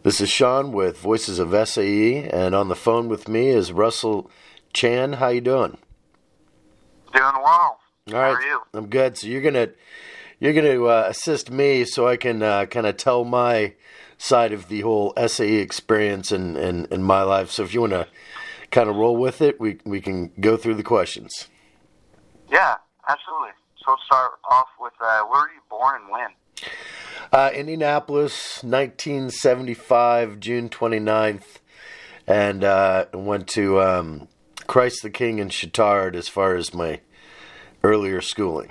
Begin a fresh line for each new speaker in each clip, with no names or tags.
This is Sean with Voices of SAE, and on the phone with me is Russell Chan. How you doing?
Doing well.
All right,
How are you?
I'm good. So you're gonna assist me so I can kind of tell my side of the whole SAE experience in my life. So if you want to kind of roll with it, we can go through the questions.
Yeah, absolutely. So let's start off with where were you born and when?
Indianapolis, 1975, June 29th, and went to Christ the King in Chittard as far as my earlier schooling.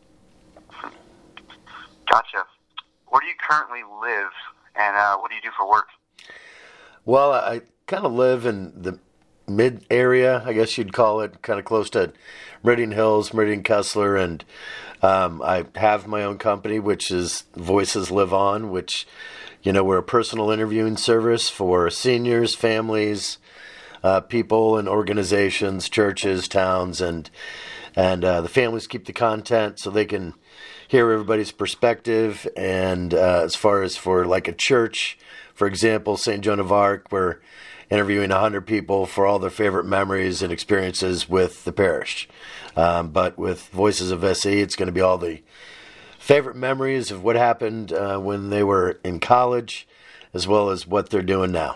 Gotcha. Where do you currently live, and what do you do for work?
Well, I kind of live in the mid area, I guess you'd call it, kind of close to Meridian Hills, Meridian Kessler, and I have my own company, which is Voices Live On, which, we're a personal interviewing service for seniors, families, people and organizations, churches, towns, and the families keep the content so they can hear everybody's perspective. And as far as for like a church, for example, St. Joan of Arc, we're interviewing 100 people for all their favorite memories and experiences with the parish. But with Voices of SE, it's going to be all the favorite memories of what happened when they were in college, as well as what they're doing now.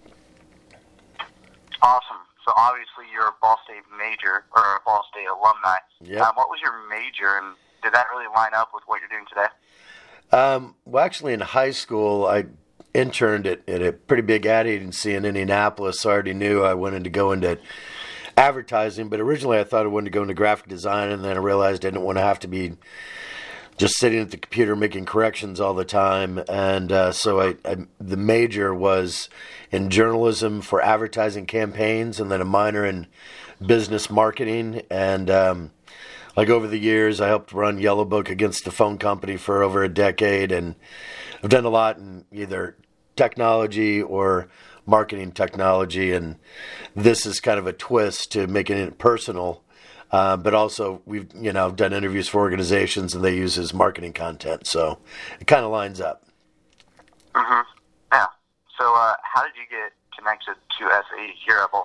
Awesome. So obviously you're a Ball State major, or a Ball State alumni.
Yep.
What was your major, and did that really line up with what you're doing today?
Well, actually, in high school, I interned at a pretty big ad agency in Indianapolis, so I already knew I wanted to go into advertising, but originally I thought I wanted to go into graphic design, and then I realized I didn't want to have to be just sitting at the computer making corrections all the time, and so the major was in journalism for advertising campaigns, and then a minor in business marketing, and like over the years I helped run Yellow Book against the phone company for over a decade, and I've done a lot in either technology or marketing technology, and this is kind of a twist to making it personal. But also, we've done interviews for organizations, and they use as marketing content, so it kind of lines up.
Mm-hmm. Yeah. So how did you get connected to SAE here at Ball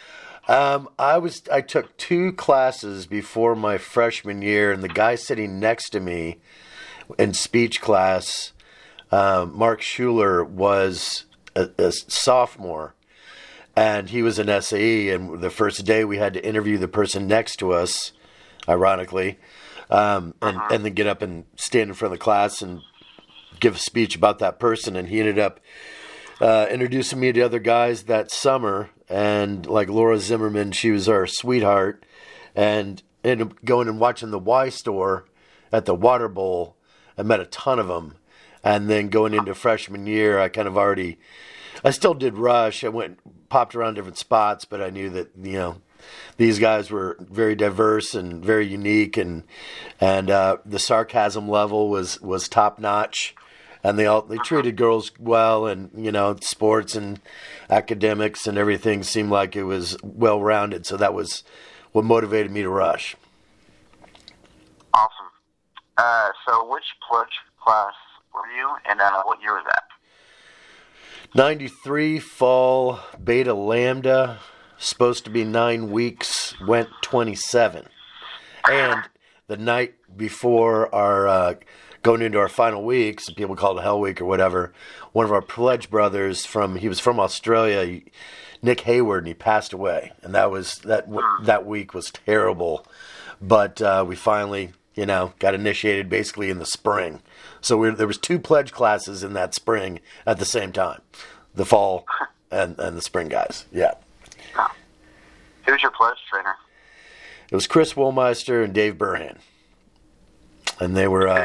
State?
I took 2 classes before my freshman year, and the guy sitting next to me in speech class, Mark Schuler, was a sophomore, and he was an SAE, and the first day we had to interview the person next to us, ironically, and then get up and stand in front of the class and give a speech about that person, and he ended up introducing me to other guys that summer, and like Laura Zimmerman, she was our sweetheart, and ended up going and watching the Y Store at the Water Bowl. I met a ton of them. And then going into freshman year, I still did Rush. I popped around different spots, but I knew that, these guys were very diverse and very unique, and the sarcasm level was top notch, and they treated girls well, and sports and academics and everything seemed like it was well rounded. So that was what motivated me to Rush.
Awesome. So which pledge class were you, and what year was that?
93 fall, Beta Lambda, supposed to be 9 weeks, went 27. And the night before our going into our final weeks, people call it Hell Week or whatever, one of our pledge brothers he was from Australia, Nick Hayward, and he passed away. And that week was terrible. But we finally, got initiated basically in the spring. So there was 2 pledge classes in that spring at the same time, the fall and the spring guys. Yeah.
Oh. Who was your pledge trainer?
It was Chris Woolmeister and Dave Burhan. And they were...
Go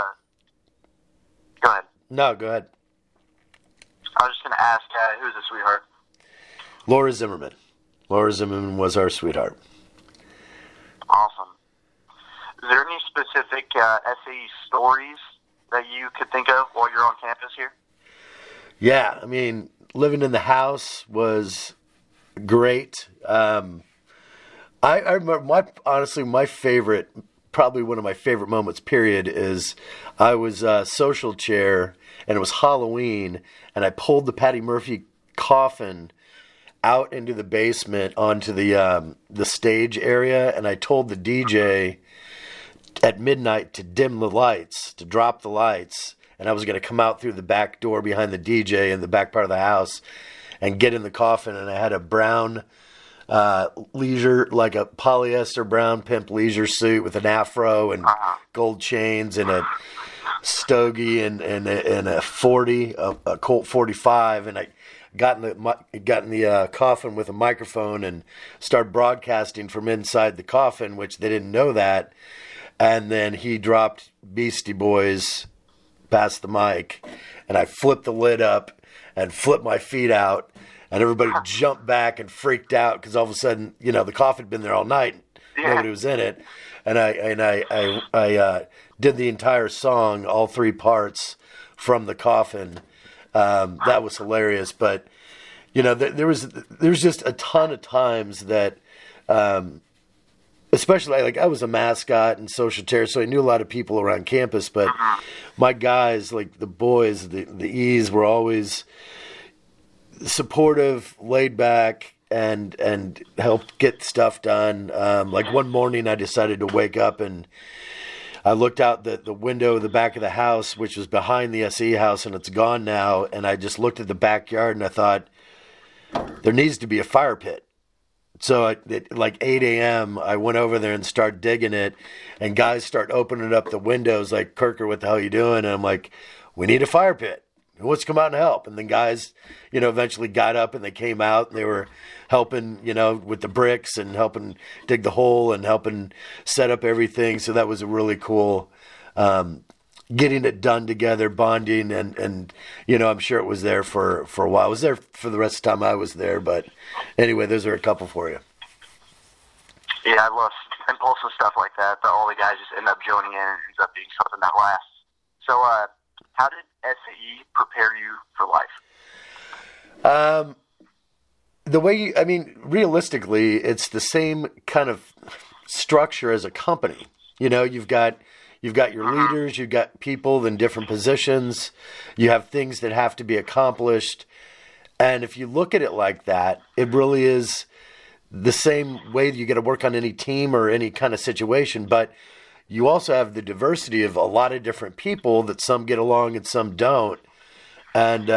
ahead.
No, go ahead.
I was just going to ask, who's the sweetheart?
Laura Zimmerman. Laura Zimmerman was our sweetheart.
Awesome. Is there any specific SAE stories that you could think of while you're on campus here?
Yeah, living in the house was great. I remember my favorite probably one of my favorite moments, period, is I was social chair, and it was Halloween, and I pulled the Patty Murphy coffin out into the basement onto the stage area, and I told the DJ at midnight to dim the lights, to drop the lights, and I was going to come out through the back door behind the DJ in the back part of the house and get in the coffin, and I had a brown leisure, like a polyester brown pimp leisure suit with an afro and gold chains and a stogie and a 40, a Colt 45, and I got in the coffin with a microphone and started broadcasting from inside the coffin, which they didn't know that. And then he dropped Beastie Boys past the mic, and I flipped the lid up and flipped my feet out, and everybody jumped back and freaked out because all of a sudden, the coffin had been there all night. Nobody was in it. And I did the entire song, all three parts, from the coffin. That was hilarious. But, there was just a ton of times that, especially, like, I was a mascot and social chair, so I knew a lot of people around campus. But my guys, like the boys, the E's, were always supportive, laid back, and helped get stuff done. Like one morning I decided to wake up and I looked out the window of the back of the house, which was behind the SE house, and it's gone now. And I just looked at the backyard and I thought, there needs to be a fire pit. So at like 8 a.m., I went over there and started digging it, and guys start opening up the windows like, Kirker, what the hell are you doing? And I'm like, we need a fire pit. Who wants to come out and help? And then guys, eventually got up and they came out and they were helping, with the bricks and helping dig the hole and helping set up everything. So that was a really cool, getting it done together, bonding, and I'm sure it was there for a while. I was there for the rest of the time I was there, but anyway, those are a couple for you.
Yeah, I love impulsive stuff like that all the guys just end up joining in and it ends up being something that lasts. So, how did SAE prepare you for life?
The way realistically, it's the same kind of structure as a company. You've got your leaders, you've got people in different positions, you have things that have to be accomplished. And if you look at it like that, it really is the same way that you got to work on any team or any kind of situation. But you also have the diversity of a lot of different people that some get along and some don't. And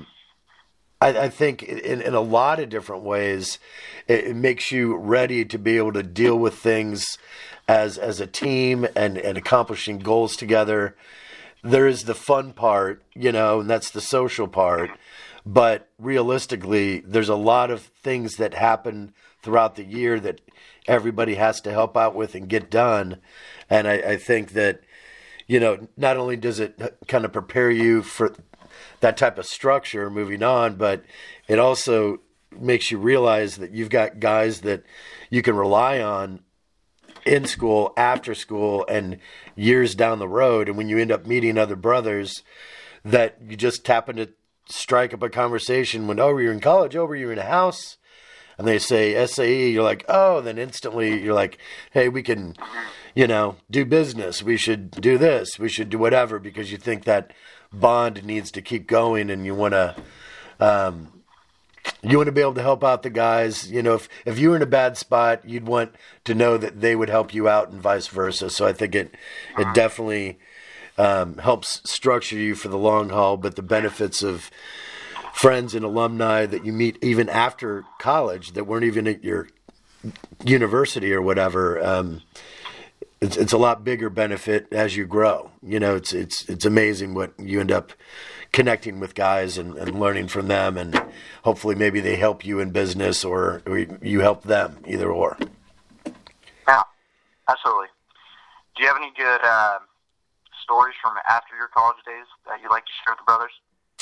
I think in a lot of different ways, it makes you ready to be able to deal with things as a team and accomplishing goals together. There is the fun part, and that's the social part. But realistically, there's a lot of things that happen throughout the year that everybody has to help out with and get done. And I think that, not only does it kind of prepare you for that type of structure moving on, but it also makes you realize that you've got guys that you can rely on in school, after school, and years down the road. And when you end up meeting other brothers, that you just happen to strike up a conversation when, you're in college, you're in a house, and they say SAE, you're like, then instantly you're like, hey, we can, do business. We should do this. We should do whatever, because you think that bond needs to keep going, and you want to be able to help out the guys. If you were in a bad spot, you'd want to know that they would help you out and vice versa. So I think it definitely helps structure you for the long haul. But the benefits of friends and alumni that you meet even after college that weren't even at your university or whatever, it's a lot bigger benefit as you grow. It's amazing what you end up connecting with guys and learning from them, and hopefully maybe they help you in business or you help them, either or.
Yeah, absolutely. Do you have any good stories from after your college days that you'd like to share with the brothers?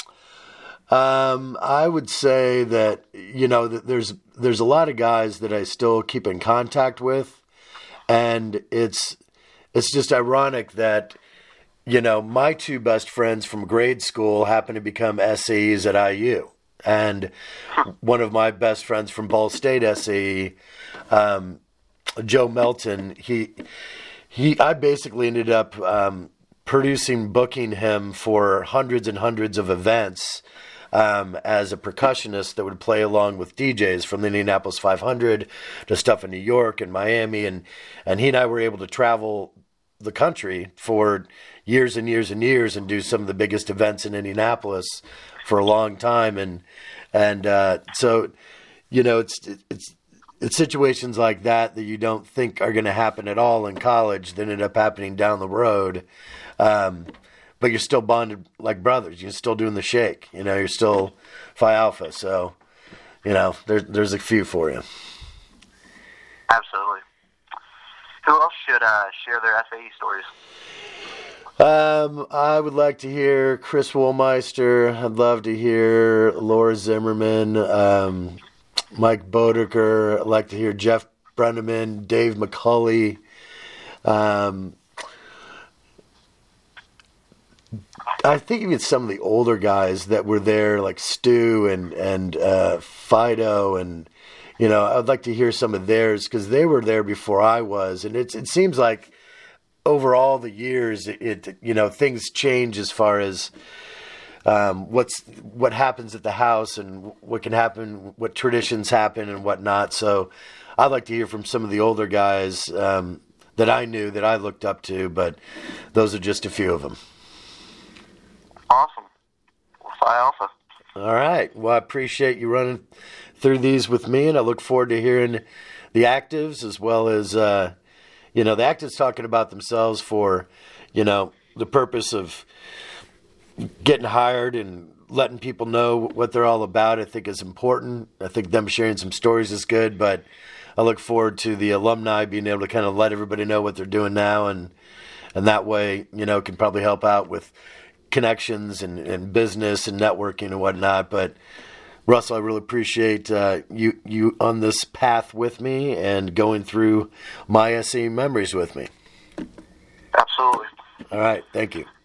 I would say that, that there's a lot of guys that I still keep in contact with, and it's just ironic that, my two best friends from grade school happen to become SAEs at IU. And one of my best friends from Ball State SAE, Joe Melton, I basically ended up booking him for hundreds and hundreds of events as a percussionist that would play along with DJs from the Indianapolis 500 to stuff in New York and Miami, and he and I were able to travel the country for years and years and years and do some of the biggest events in Indianapolis for a long time, and so it's situations like that you don't think are going to happen at all in college that end up happening down the road. But you're still bonded like brothers. You're still doing the shake. You're still Phi Alpha. So, there's a few for you.
Absolutely. Who else should share their SAE stories?
I would like to hear Chris Woolmeister. I'd love to hear Laura Zimmerman, Mike Bodeker. I'd like to hear Jeff Brenneman, Dave McCulley. I think even some of the older guys that were there, like Stu and Fido, and I'd like to hear some of theirs because they were there before I was, and it seems like over all the years, things change as far as what happens at the house and what can happen, what traditions happen and whatnot. So I'd like to hear from some of the older guys that I knew, that I looked up to, but those are just a few of them.
Awesome. Well, Phi Alpha.
All right. Well, I appreciate you running through these with me, and I look forward to hearing the actives as well as, the actives talking about themselves for, the purpose of getting hired and letting people know what they're all about. I think is important. I think them sharing some stories is good, but I look forward to the alumni being able to kind of let everybody know what they're doing now, and that way, can probably help out with connections and business and networking and whatnot. But Russell, I really appreciate you on this path with me and going through my SE memories with me.
Absolutely.
All right. Thank you.